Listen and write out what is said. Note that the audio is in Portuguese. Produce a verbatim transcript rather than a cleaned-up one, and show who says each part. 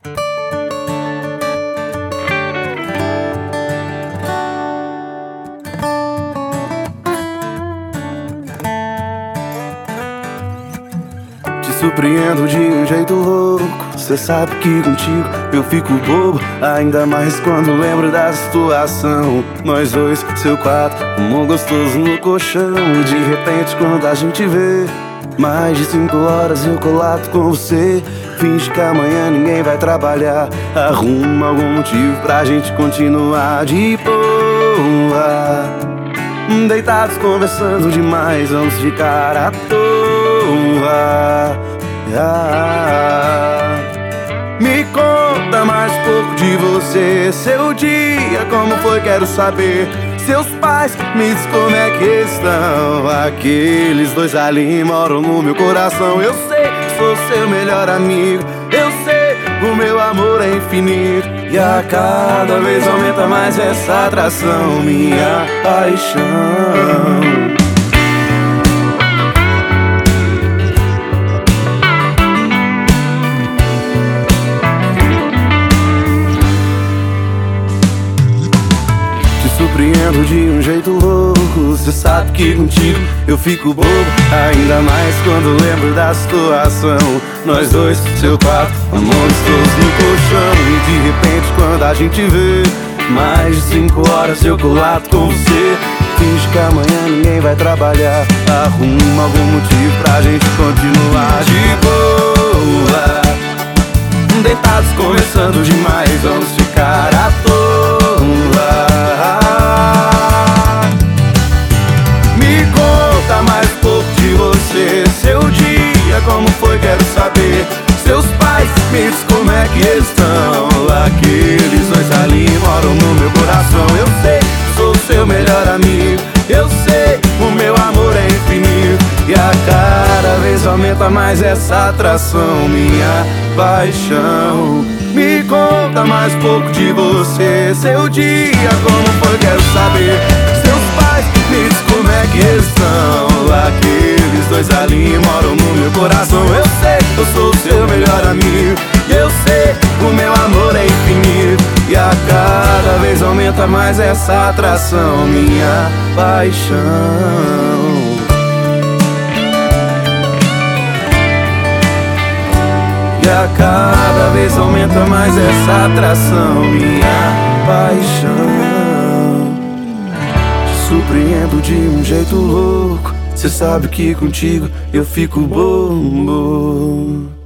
Speaker 1: Surpreendo de um jeito louco. Cê sabe que contigo eu fico bobo, ainda mais quando lembro da situação. Nós dois, seu quarto, amor gostoso no colchão. E de repente quando a gente vê mais de cinco horas eu colado com você. Finge que amanhã ninguém vai trabalhar, arruma algum motivo pra gente continuar de boa, deitados conversando demais, vamos ficar à toa. Ah, me conta mais um pouco de você, seu dia, como foi, quero saber. Seus pais, me diz como é que estão. Aqueles dois ali moram no meu coração. Eu sei que sou seu melhor amigo, eu sei, o meu amor é infinito. E a cada vez aumenta mais essa atração, minha paixão. Surpreendo de um jeito louco. Cê sabe que contigo eu fico bobo, ainda mais quando lembro da situação. Nós dois, seu quarto, amor gostoso no colchão. E de repente quando a gente vê mais de cinco horas eu colado com você. Finge que amanhã ninguém vai trabalhar, arruma algum motivo pra gente continuar de boa, deitados conversando demais, vamos ficar à toa. Me conta mais um pouco de você, seu dia, como foi, quero saber. Seus pais, me diz como é que estão. Aqueles dois ali moram no meu coração. Eu sei, sou seu melhor amigo, eu sei, o meu amor é infinito. E a cada vez aumenta mais essa atração, minha paixão. Me conta mais um pouco de você, seu dia, como foi, quero saber. Seus pais, me diz como é que estão. Aqueles dois ali moram no meu coração. Eu sei, eu sou o seu melhor amigo, eu sei, o meu amor é infinito. E a cada vez aumenta mais essa atração, minha paixão. E a cada vez aumenta mais essa atração, minha paixão. Te surpreendo de um jeito louco. Cê sabe que contigo eu fico bobo.